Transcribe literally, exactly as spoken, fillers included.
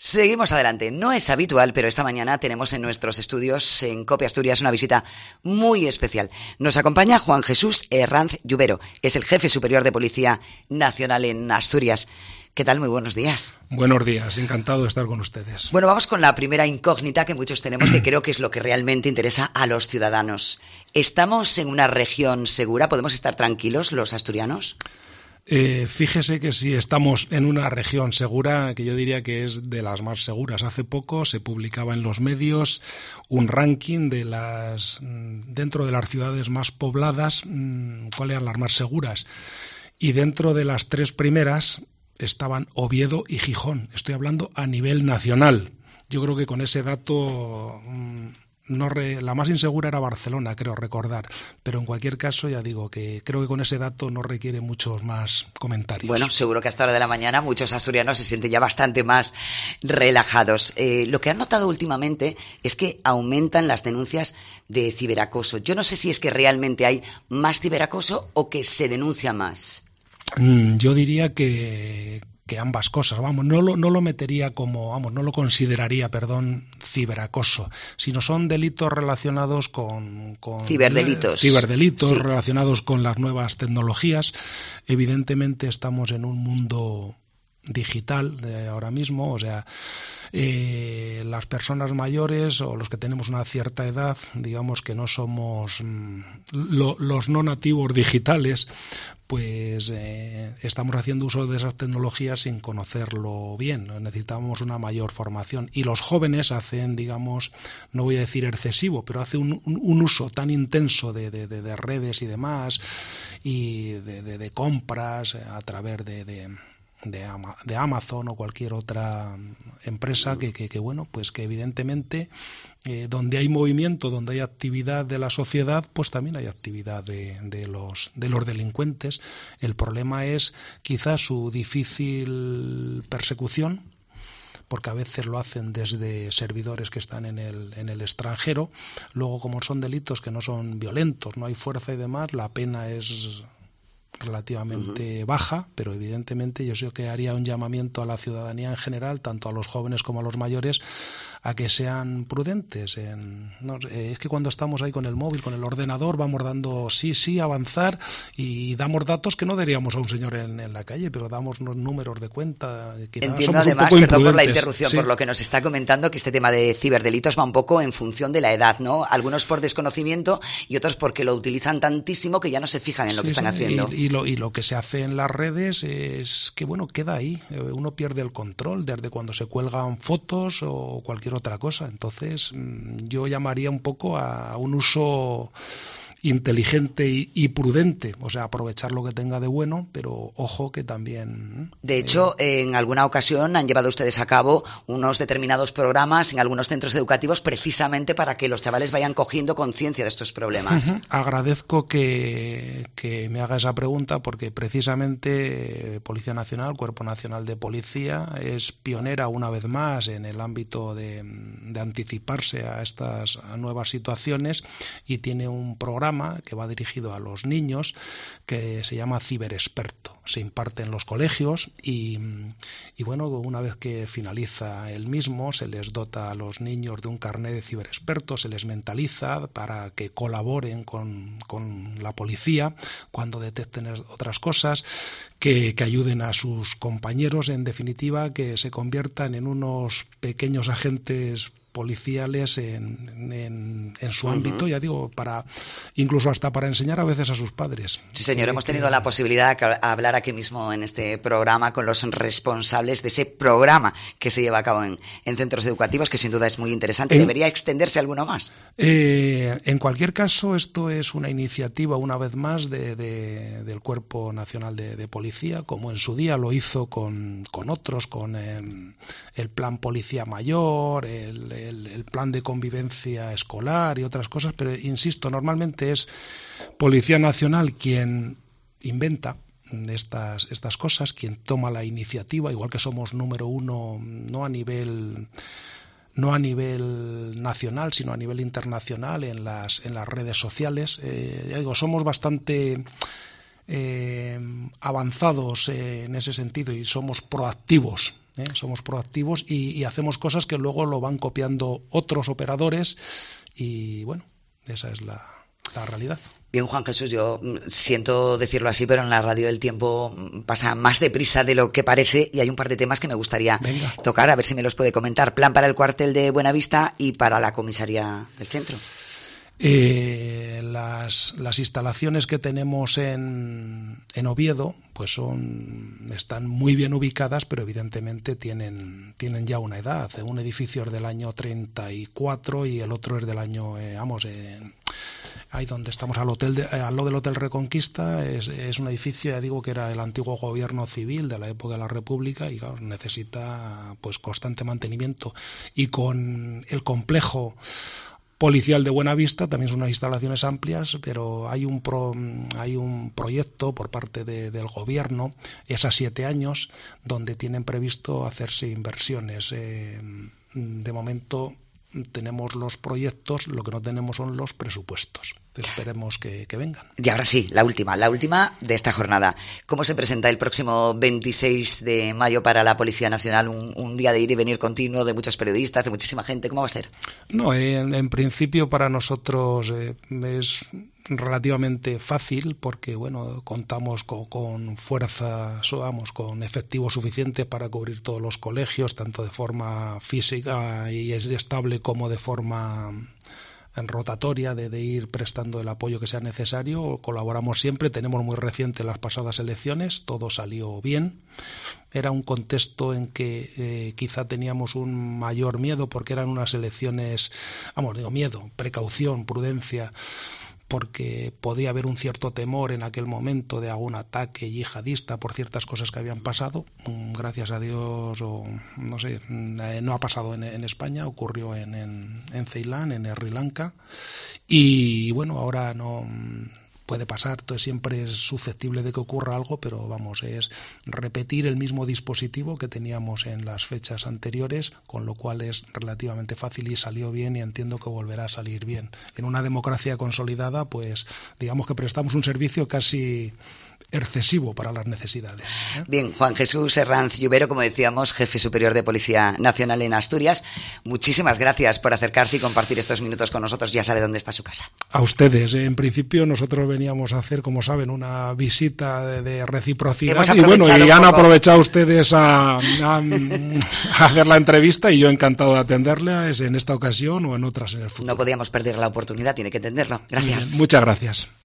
Seguimos adelante. No es habitual, pero esta mañana tenemos en nuestros estudios en COPE Asturias una visita muy especial. Nos acompaña Juan Jesús Herranz Llubero, es el jefe superior de Policía Nacional en Asturias. ¿Qué tal? Muy buenos días. Buenos días, encantado de estar con ustedes. Bueno, vamos con la primera incógnita que muchos tenemos, que creo que es lo que realmente interesa a los ciudadanos. ¿Estamos en una región segura? ¿Podemos estar tranquilos los asturianos? Eh, fíjese que si estamos en una región segura, que yo diría que es de las más seguras. Hace poco se publicaba en los medios un ranking de las dentro de las ciudades más pobladas, cuáles eran las más seguras. Y dentro de las tres primeras estaban Oviedo y Gijón. Estoy hablando a nivel nacional. Yo creo que con ese dato... No re, la más insegura era Barcelona, creo recordar, pero en cualquier caso ya digo que creo que con ese dato no requiere muchos más comentarios. Bueno, seguro que a esta hora de la mañana muchos asturianos se sienten ya bastante más relajados. Eh, lo que han notado últimamente es que aumentan las denuncias de ciberacoso. Yo no sé si es que realmente hay más ciberacoso o que se denuncia más. Mm, yo diría que... que ambas cosas, vamos, no lo, no lo metería como, vamos, no lo consideraría, perdón, ciberacoso, sino son delitos relacionados con... con ciberdelitos. Ciberdelitos, sí. Relacionados con las nuevas tecnologías. Evidentemente estamos en un mundo digital de ahora mismo, o sea, eh, las personas mayores o los que tenemos una cierta edad, digamos que no somos mm, lo, los no nativos digitales, pues eh, estamos haciendo uso de esas tecnologías sin conocerlo bien. Necesitamos una mayor formación. Y los jóvenes hacen, digamos, no voy a decir excesivo, pero hacen un, un, un uso tan intenso de, de, de, de redes y demás, y de, de, de compras a través de... de de Amazon o cualquier otra empresa que, que, que bueno, pues que evidentemente eh, donde hay movimiento, donde hay actividad de la sociedad, pues también hay actividad de, de los de los delincuentes. El problema es quizás su difícil persecución, porque a veces lo hacen desde servidores que están en el, en el extranjero. Luego, como son delitos que no son violentos, no hay fuerza y demás, la pena es relativamente uh-huh. baja, pero evidentemente yo sé que haría un llamamiento a la ciudadanía en general, tanto a los jóvenes como a los mayores, a que sean prudentes. En, no, es que cuando estamos ahí con el móvil, con el ordenador, vamos dando sí, sí, avanzar, y damos datos que no daríamos a un señor en, en la calle, pero damos unos números de cuenta. Entiendo somos además, un poco perdón por la interrupción, sí. Por lo que nos está comentando, que este tema de ciberdelitos va un poco en función de la edad, ¿no? Algunos por desconocimiento y otros porque lo utilizan tantísimo que ya no se fijan en lo sí, que están sí, haciendo. Y, y, lo, y lo que se hace en las redes es que, bueno, queda ahí. Uno pierde el control desde cuando se cuelgan fotos o cualquier otra cosa. Entonces yo llamaría un poco a un uso inteligente y, y prudente, o sea, aprovechar lo que tenga de bueno, pero ojo que también... De hecho, eh, en alguna ocasión han llevado ustedes a cabo unos determinados programas en algunos centros educativos precisamente para que los chavales vayan cogiendo conciencia de estos problemas. Uh-huh. Agradezco que, que me haga esa pregunta, porque precisamente Policía Nacional, Cuerpo Nacional de Policía, es pionera una vez más en el ámbito de, de anticiparse a estas a nuevas situaciones, y tiene un programa que va dirigido a los niños que se llama Ciberexperto. Se imparte en los colegios y, y bueno, una vez que finaliza el mismo, se les dota a los niños de un carnet de ciberexperto, se les mentaliza para que colaboren con, con la policía cuando detecten otras cosas, que, que ayuden a sus compañeros, en definitiva, que se conviertan en unos pequeños agentes policiales en, en, en su uh-huh. ámbito, ya digo, para incluso hasta para enseñar a veces a sus padres. Sí, señor, eh, hemos tenido que... la posibilidad de hablar aquí mismo en este programa con los responsables de ese programa que se lleva a cabo en, en centros educativos, que sin duda es muy interesante. En... ¿Debería extenderse alguno más? Eh, en cualquier caso, esto es una iniciativa, una vez más, de, de, del Cuerpo Nacional de, de Policía, como en su día lo hizo con, con otros, con el, el Plan Policía Mayor, el El, el plan de convivencia escolar y otras cosas, pero insisto, normalmente es Policía Nacional quien inventa estas, estas cosas, quien toma la iniciativa, igual que somos número uno, no a nivel no a nivel nacional, sino a nivel internacional en las, en las redes sociales. Eh, ya digo, somos bastante eh, avanzados eh, en ese sentido, y somos proactivos ¿eh? Somos proactivos y, y hacemos cosas que luego lo van copiando otros operadores y bueno, esa es la, la realidad. Bien, Juan Jesús, yo siento decirlo así, pero en la radio el tiempo pasa más deprisa de lo que parece y hay un par de temas que me gustaría Venga. tocar, a ver si me los puede comentar. Plan para el cuartel de Buenavista y para la comisaría del centro. Eh, las, las instalaciones que tenemos en, en Oviedo pues son están muy bien ubicadas, pero evidentemente tienen, tienen ya una edad. Un edificio es del año treinta y cuatro y el otro es del año, eh, vamos, eh, ahí donde estamos al hotel de, eh, al lado del Hotel Reconquista, es, es un edificio, ya digo, que era el antiguo gobierno civil de la época de la República y claro, necesita pues constante mantenimiento. Y con el complejo policial de Buenavista también son unas instalaciones amplias, pero hay un pro, hay un proyecto por parte de, del gobierno, es a siete años, donde tienen previsto hacerse inversiones. Eh, de momento tenemos los proyectos, lo que no tenemos son los presupuestos. Esperemos que, que vengan. Y ahora sí, la última, la última de esta jornada. ¿Cómo se presenta el próximo veintiséis de mayo para la Policía Nacional? Un, un día de ir y venir continuo de muchos periodistas, de muchísima gente. ¿Cómo va a ser? No, en, en principio para nosotros eh, es relativamente fácil porque bueno, contamos con, con fuerza, vamos, con efectivo suficiente para cubrir todos los colegios, tanto de forma física y estable como de forma en rotatoria, de, de ir prestando el apoyo que sea necesario. Colaboramos siempre, tenemos muy reciente las pasadas elecciones, todo salió bien. Era un contexto en que eh, quizá teníamos un mayor miedo porque eran unas elecciones, vamos, digo miedo, precaución, prudencia, porque podía haber un cierto temor en aquel momento de algún ataque yihadista por ciertas cosas que habían pasado. Gracias a Dios, o no sé, no ha pasado en, en España, ocurrió en, en, en Ceilán, en Sri Lanka, y bueno, ahora no puede pasar, entonces siempre es susceptible de que ocurra algo, pero vamos, es repetir el mismo dispositivo que teníamos en las fechas anteriores, con lo cual es relativamente fácil y salió bien y entiendo que volverá a salir bien. En una democracia consolidada, pues digamos que prestamos un servicio casi excesivo para las necesidades, ¿eh? Bien, Juan Jesús Herranz Lluvero, como decíamos, jefe superior de Policía Nacional en Asturias, muchísimas gracias por acercarse y compartir estos minutos con nosotros. Ya sabe dónde está su casa. A ustedes. En princio nosotros veníamos a hacer, como saben, una visita de, de reciprocidad y bueno, y han aprovechado ustedes a, a, a hacer la entrevista y yo encantado de atenderle en esta ocasión o en otras en el futuro. No podíamos perder la oportunidad, tiene que entenderlo. Gracias. Muchas gracias.